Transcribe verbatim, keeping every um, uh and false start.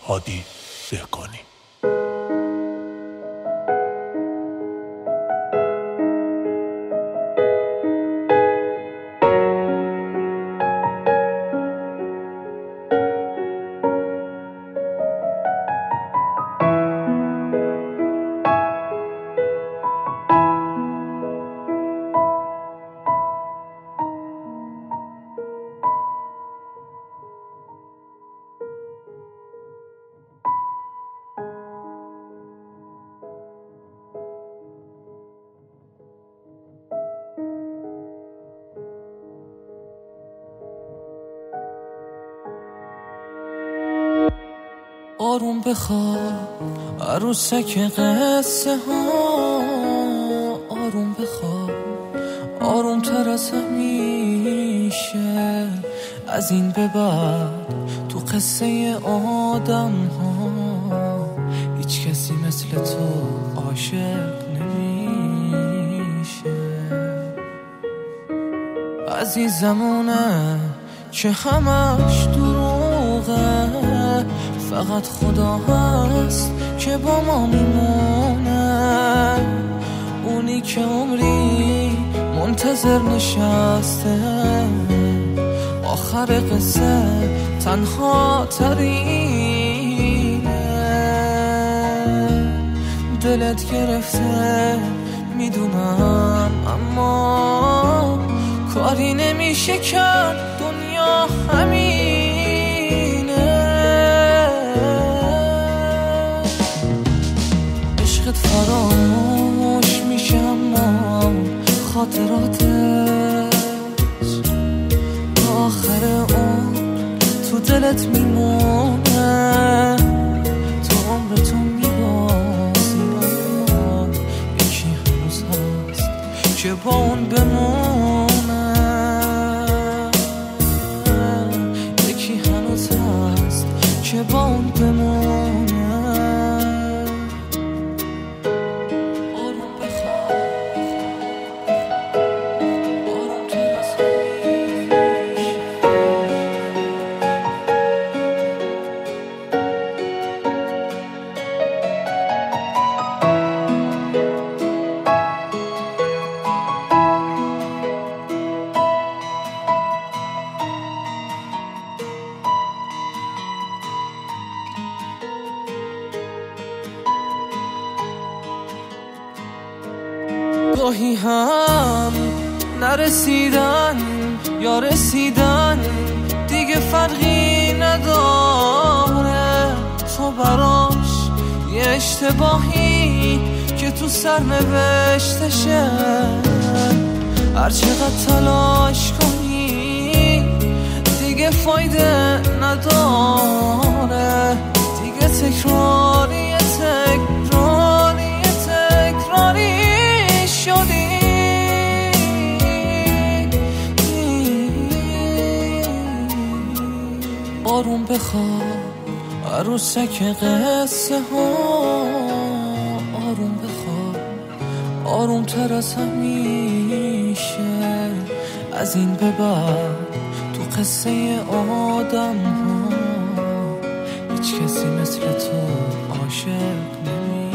هادی دهقانی. آروم بخواب عروسک قصه ها، آروم بخواب آروم تر از همیشه. از این به بعد تو قصه آدم ها هیچ کسی مثل تو عاشق نمیشه. عزیزمونه که همش دروغه، فقط خدا هست که با ما میمونه. اونی که عمری منتظر نشسته، آخر قصه تنها ترینه. دلت گرفته میدونم، اما کاری نمیشه کرد، دنیا همینه. عشقت فراموش میشه اما خاطراتش تا آخر عمر تو دلت میمونه. تو عمرتو میبازی، اما یکی هنوز هست که با اون بمونه. یکی هنوز هست که با اون بمونه. گاهی هم نرسیدن یا رسیدن دیگه فرقی نداره. تو براش یه اشتباهی که تو سر نوشتشه. هر چقدر تلاش کنی دیگه فایده نداره. دیگه تکراری تکراری تکراری شدی. آروم بخواب عروسک قصه ها، آروم بخواب آروم تر از همیشه. از این به بعد تو قصه آدم ها هیچ کسی مثل تو عاشق نمیشه.